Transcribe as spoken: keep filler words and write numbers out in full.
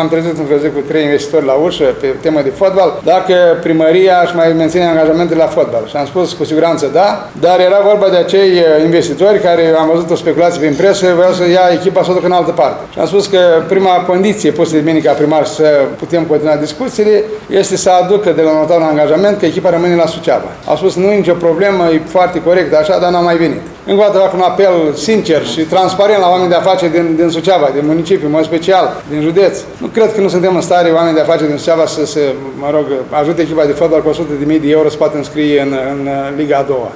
m-am trezit într-o zi cu trei investitori la ușă pe temă de fotbal, dacă primăria își mai menține angajamentele la fotbal. Și am spus cu siguranță da, dar era vorba de acei investitori care am văzut o speculație prin presă, vreau să ia echipa să o ducă în altă parte. Și am spus că prima condiție pusă de mine ca primar să putem continua discuțiile este să aducă de la notarul un angajament că echipa rămâne la Suceava. Am spus nu e nicio problemă, e foarte corect așa, dar n-am mai venit. Încă o dată fac un apel sincer și transparent la oameni de afaceri din, din Suceava, din municipiu, în mod special, din județ. Nu cred că nu suntem în stare, oameni de afaceri din Suceava, să se, mă rog, ajute echipa de fotbal cu o sută de mii de euro să poată înscrie în, în Liga a doua.